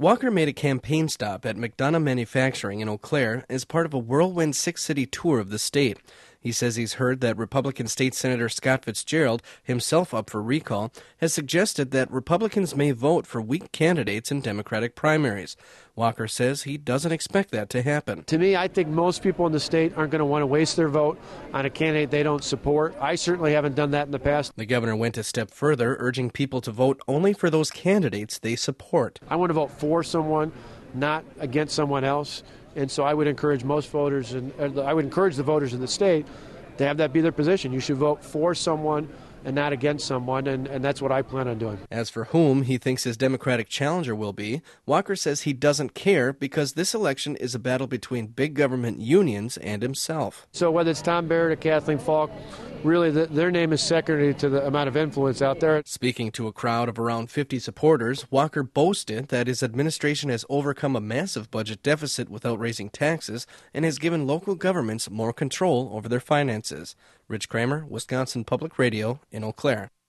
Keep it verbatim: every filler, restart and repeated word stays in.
Walker made a campaign stop at McDonough Manufacturing in Eau Claire as part of a whirlwind six-city tour of the state. He says he's heard that Republican State Senator Scott Fitzgerald, himself up for recall, has suggested that Republicans may vote for weak candidates in Democratic primaries. Walker says he doesn't expect that to happen. To me, I think most people in the state aren't going to want to waste their vote on a candidate they don't support. I certainly haven't done that in the past. The governor went a step further, urging people to vote only for those candidates they support. I want to vote for someone, not against someone else. And so I would encourage most voters, and uh, I would encourage the voters in the state to have that be their position. You should vote for someone and not against someone, and, and that's what I plan on doing. As for whom he thinks his Democratic challenger will be, Walker says he doesn't care because this election is a battle between big government unions and himself. So whether it's Tom Barrett or Kathleen Falk, really the, their name is secondary to the amount of influence out there. Speaking to a crowd of around fifty supporters, Walker boasted that his administration has overcome a massive budget deficit without raising taxes and has given local governments more control over their finances. Rich Kramer, Wisconsin Public Radio in Eau Claire.